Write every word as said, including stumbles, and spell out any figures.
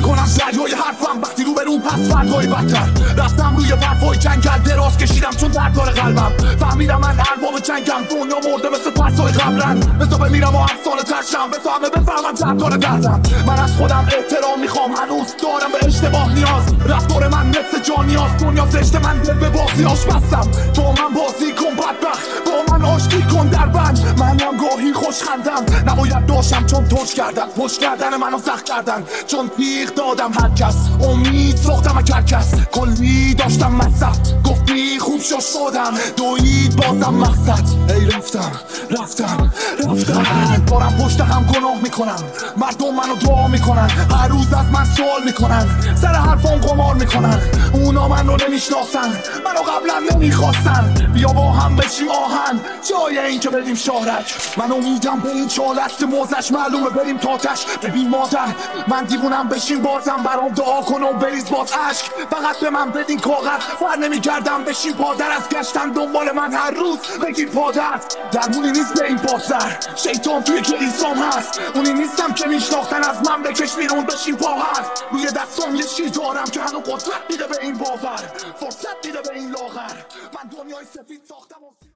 میکنم دریای حرفم وقتی رو به رو پس فردای بدتر. رفتم روی برفای جنگل دراز کشیدم چون درد داره قلبم. فهمیدم من ارباب جنگم، دنیا مرده مثل پسای قبرن. بزا بمیرم و افسانه ترشم، بزا همه بفهمم درد داره دردم. من از خودم احترام میخوام، هنوز دارم به اشتباه نیاز. رفتار من مثل جان نیاز، دنیا زشت من دل به بازی آش بستم. با من بازی کن بدبخت، با من آشتی کن در بند. منم گاهی خوش خندم، نباید داشتم چون توش کردم. پشت کردن منو سخت کردن، چون تیغ دادم هر کس. امید ساختم از هر کس، کلی داشتم مصرف. گفتی خوب شد شدم، دوید بازم مقصد. ای رفتم رفتم رفتم دارم پشت هم گناه میکنم. مردم منو دعا میکنن، هر روز از من سوال میکنن. سر حرفام قمار میکنن، اونا من رو نمیشناسن، منو قبلا نمیخواستن. بیا با هم بشیم آهن، جای این که بریم شارک. من امیدم به این چالش که موزش معلومه بریم تاتش. ببین مادر من دیوونم، بشین بازم برام دعا کن و بریز باز عشق. فقط به من بدین کاغذ، بر نمیگردم بشین پادر. از گشتن دنبال من هر روز بگیر پادر. درمونی نیست به این پاسر، شیطان توی کلیسام هست. اونی نیستم که میشناختن، از من بکش بیرون بشین پا هست. روی دستام یه چیز دارم که هنو قدرت میده به این باور، فرصت میده به این لاغر. من دنیای سفید ساختم و